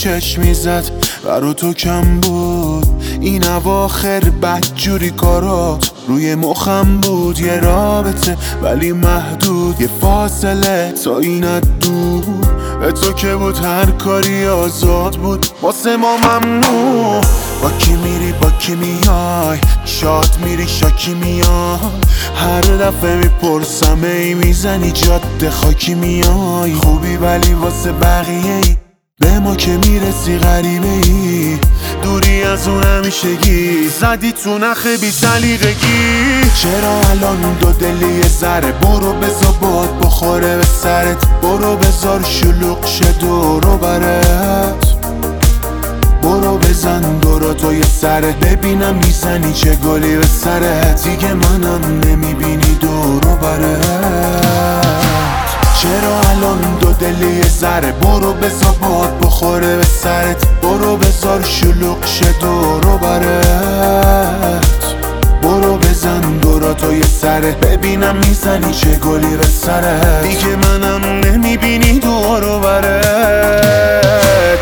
چشم میزد برا تو کم بود. این اواخر بدجوری کارات روی مخم بود. یه رابطه ولی محدود، یه فاصله تا اینت دور. به تو که بود هر کاری آزاد بود، واسه ما ممنوع. با کی میری با کی میای، شاد میری شاکی میای. هر دفعه میپرسم ای میزنی جاده خاکی میای. خوبی ولی واسه بقیه ای، به ما که میرسی غریبه ای. دوری از اون همیشگی، زدی تو نخ بی سلیقگی. چرا الان دو دلی یه ذره، برو بذار باد بخوره به سرت. برو بذار شلوغ شه دور و برت. برو بزن دورا تو یه سره، ببینم میزنی چه گلی به سرت. دیگه منم نمیبینی دور و برت. چرا الان دو دلی یه ذره، برو بذار باد بخوره به سرت. برو بذار شلوغ شه دور و برت. برو بزن دورا تو یه سره، ببینم میزنی چه گلی به سرت. دیگه منم نمیبینی دور و برت.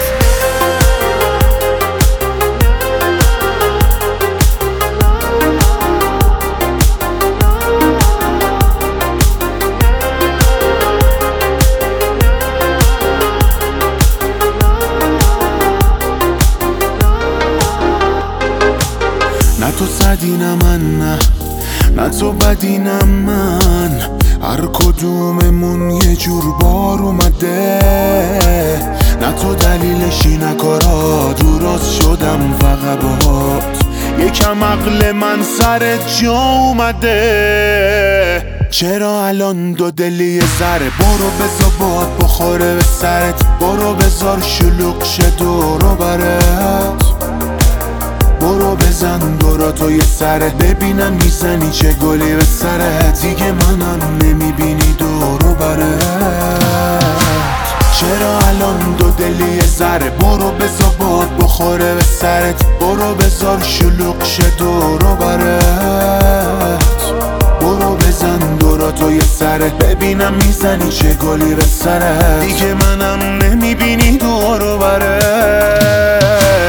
نه تو زدی نه من، نه تو بدی نه من. هر کدوممون یه جور بار اومده. نه تو دلیلشی نه کارات، رو راست شدم فقط باهات. یکم عقل من سرت جا اومده. چرا الان دو دلی یه ذره، برو بذار باد بخوره به سرت. برو بذار شلوغ شه دور و برت. برو بزن دورا تو یه سره، ببینم میزنی چه گلی به سرت. دیگه منم نمیبینی دور و برت. چرا الان دو دلی یه ذره، برو بذار باد بخوره به سرت. برو بذار شلوغ شه دور و برت. برو بزن دورا تو یه سره، ببینم میزنی چه گلی به سرت. دیگه منم نمیبینی دور و برت.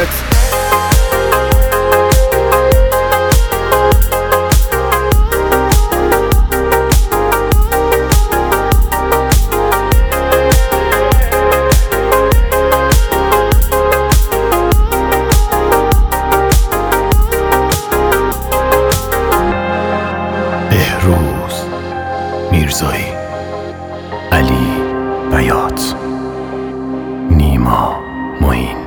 بهروز میرزایی، علی بیات، نیما معین.